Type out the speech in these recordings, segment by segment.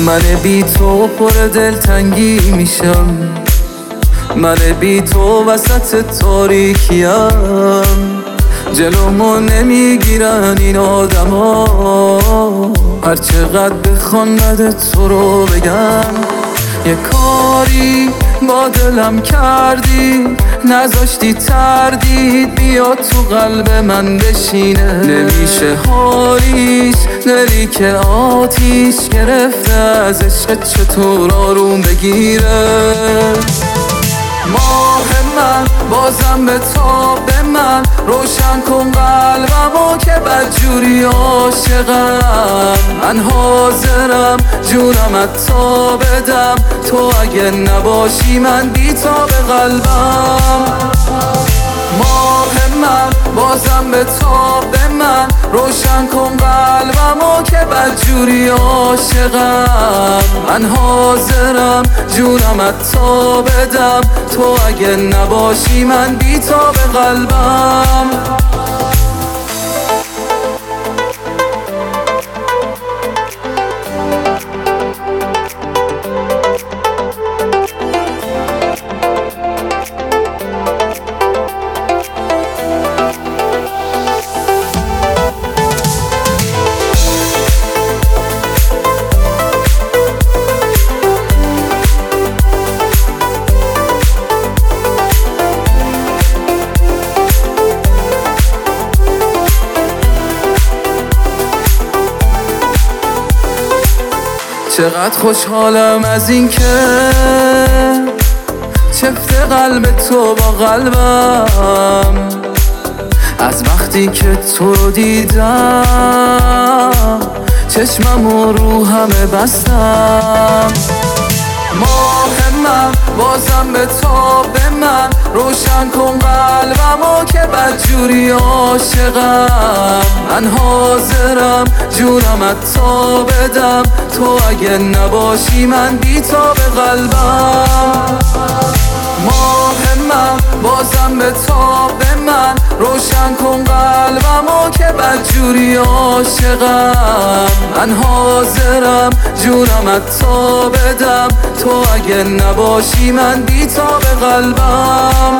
من بی تو پر دلتنگی میشم، من بی تو وسط تاریکیم، جلومو نمیگیرن این آدما، هر چقدر بخوان بد تو رو بگم. یه کاری با دلم کردی، نذاشتی تردید بیاد تو قلب من بشینه. نمیشه حالیش، دلی که آتیش گرفته از عشق چطور آروم بگیره. ماه من بازم به تاب من، روشن کن قلبمو که بدجوری عاشقم. من حاضرم جونم عطا بدم، تو اگه نباشی من بی تاب قلبم. ماه من بازم به تاب من، روشن کن قلبمو که بدجوری عاشقم. من حاضرم جونم عطا بدم، تو اگه نباشی من بی تاب قلبم. چقدر خوشحالم از این که چفت قلب تو با قلبم، از وقتی که تو رو دیدم چشمم و روحمه بستم. ماه من بازم به تاب من، روشن کن قلبمو که بدجوری عاشقم. من حاضرم جونم عطا بدم، تو اگه نباشی من بی تاب قلبم. ماه من بازم به تاب من، روشن کن قلبمو که بدجوری عاشقم. من حاضرم جونم عطا بدم، تو اگه نباشی من بی تاب قلبم.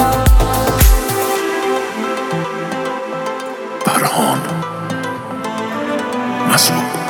برهان مسعود